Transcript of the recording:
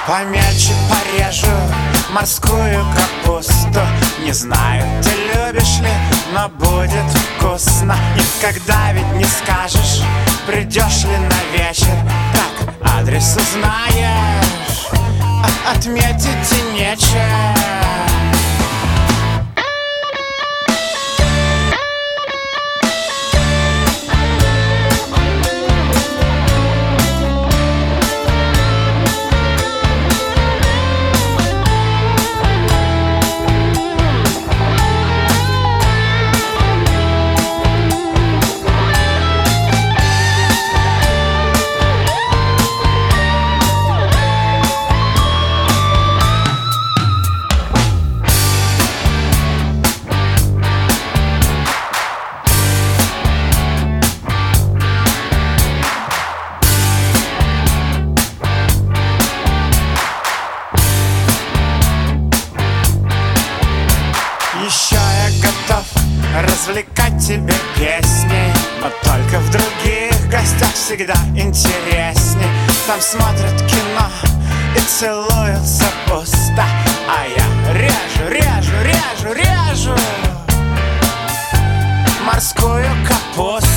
Помельче порежу морскую капусту. Не знаю, ты любишь ли, но будет вкусно. Никогда ведь не скажешь, придешь ли на вечер. Так адрес узнаешь, а отметить и нечем. Еще я готов развлекать тебя песней, но только в других гостях всегда интересней. Там смотрят кино и целуются пусто, а я режу морскую капусту.